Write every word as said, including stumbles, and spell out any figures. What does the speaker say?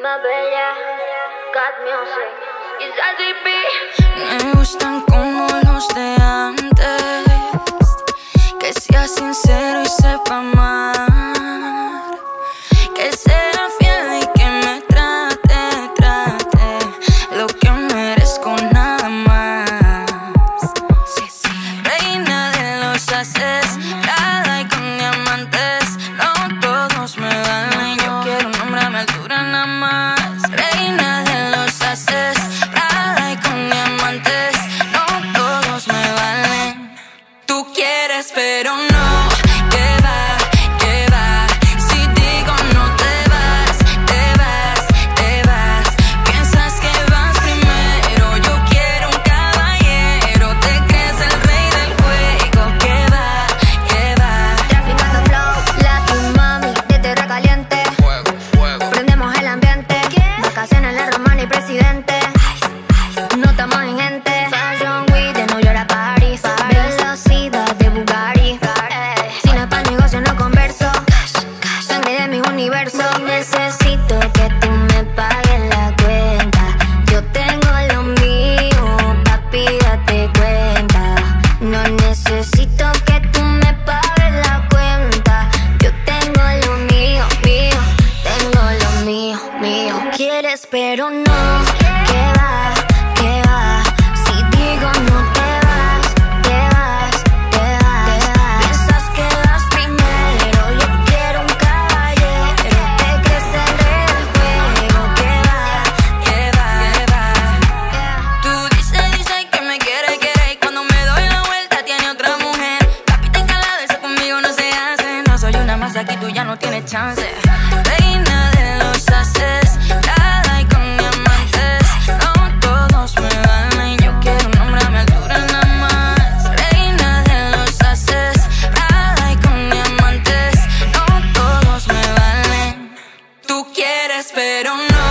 más bella, God Music, y Zaddy B. Me gustan como los de antes, que sea sincero y sepa amar, que sea fiel y que me trate, trate lo que merezco nada más. Sí, sí. Reina de los haces, nada y con diamantes, no todos me valen, yo quiero un hombre a mi altura nada más. Reina de los haces, nada y con diamantes, no todos me valen. Tú quieres pero no, que va, que va. Si digo no te vas, te vas, te vas. Piensas que vas primero, yo quiero un caballero. Te crees el rey del juego, que va, que va. Traficando flow, Latin mami, de tierra caliente. Fuego, fuego. Prendemos el ambiente. Vacaciones en la Romana y presidente. No estamos en gente. Fashion Week de New York a París. Velocidad de Bugatti. Si no es pa' negocio no converso. Sangre de mi universo. No necesito que tú me pagues la cuenta. Yo tengo lo mío, papi, date cuenta. No necesito que tú me pagues la cuenta. Yo tengo lo mío, mío. Tengo lo mío, mío. Quieres pero no, que va, que va. Si digo no te vas, te vas, te vas. Piensas que vas primero, yo quiero un caballero. Te crees el rey del juego, que va, Que va, que va. Tú dices, dices que me quiere, quiere, y cuando me doy la vuelta tiene otra mujer. Papi, ten calado, eso conmigo no se hace. No soy una más aquí, tú ya no tienes chance. Reina de los haces, nada y con diamantes, no todos me valen, yo quiero un hombre a mi altura nada más. Reina de los haces, nada y con diamantes, no todos me valen. Tú quieres pero no.